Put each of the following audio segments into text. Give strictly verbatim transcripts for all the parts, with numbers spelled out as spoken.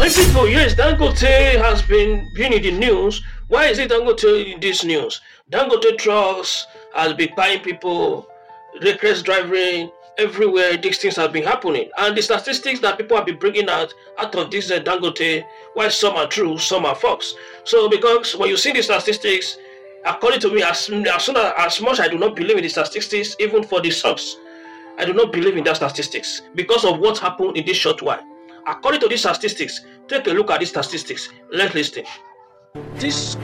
My people, yes, Dangote has been been in the news. Why is it Dangote in this news? Dangote trucks has been buying people, reckless driving everywhere. These things have been happening, and the statistics that people have been bringing out out of this uh, Dangote, while some are true, some are false. So, because when you see the statistics, according to me, as as soon as, as much I do not believe in the statistics, even for the stocks, I do not believe in that statistics because of what happened in this short while. According to these statistics, take a look at these statistics. Let's listen. This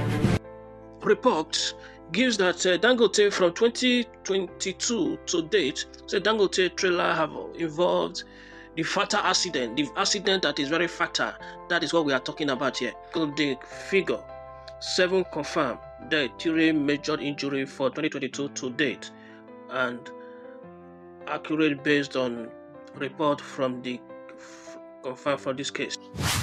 report gives that uh, Dangote from twenty twenty-two to date, so Dangote trailer have involved the fatal accident, the accident that is very fatal. That is what we are talking about here. The figure, seven confirmed death, three major injury for twenty twenty-two to date, and accurate based on report from the confirmed for this case.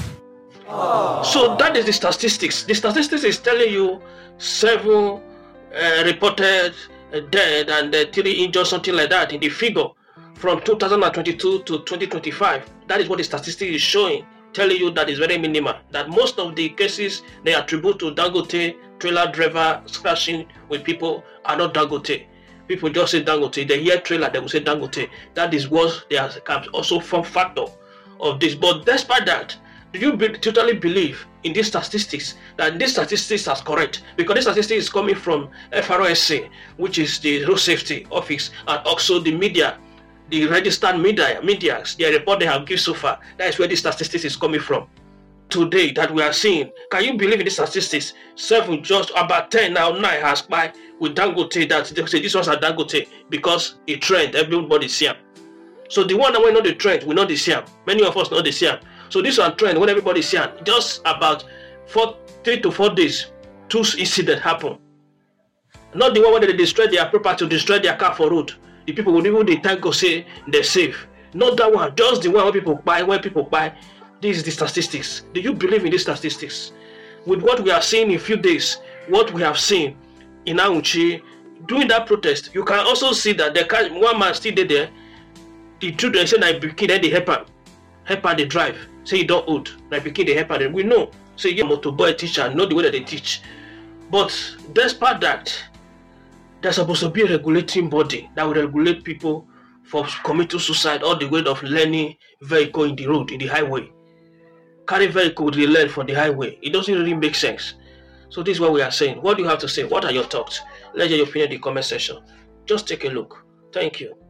Oh. So that is the statistics. The statistics is telling you seven uh, reported uh, dead and uh, three injured, something like that in the figure from two thousand twenty-two to twenty twenty-five. That is what the statistics is showing, telling you that is very minimal. That most of the cases they attribute to Dangote trailer driver crashing with people are not Dangote. People just say Dangote. They hear trailer, they will say Dangote. That is what they are also form factor of this. But despite that, do you be, totally believe in these statistics, that these statistics are correct? Because this statistics is coming from F R O S C, which is the Road Safety Office, and also the media, the registered media, medias, the report they have given so far. That is where this statistics is coming from. Today that we are seeing, can you believe in these statistics? Seven, just about ten now, nine has by with Dangote, that they say this one's are Dangote because a trend, everybody see them. So the one that we know the trend, we know the see them. Many of us know the see them. So this one trend, when everybody see them, just about four, three to four days, two incidents happen. Not the one where they destroy their property, to destroy their car for road. The people will even the time go say they're safe. Not that one, just the one where people buy, when people buy. This is the statistics. Do you believe in these statistics? With what we are seeing in a few days, what we have seen in Auchi, during that protest, you can also see that the one man still did there. The children say that pikin, then they help him. Help him they drive. Say you don't old. Like pikin, they help him. We know. Say you motorboy teacher, know the way that they teach. But despite that, there's supposed to be a regulating body that will regulate people for committing suicide or the way of learning vehicle in the road, in the highway. Carry vehicle they learn from the highway. It doesn't really make sense. So this is what we are saying. What do you have to say? What are your thoughts? Let's hear your opinion in the comment section. Just take a look. Thank you.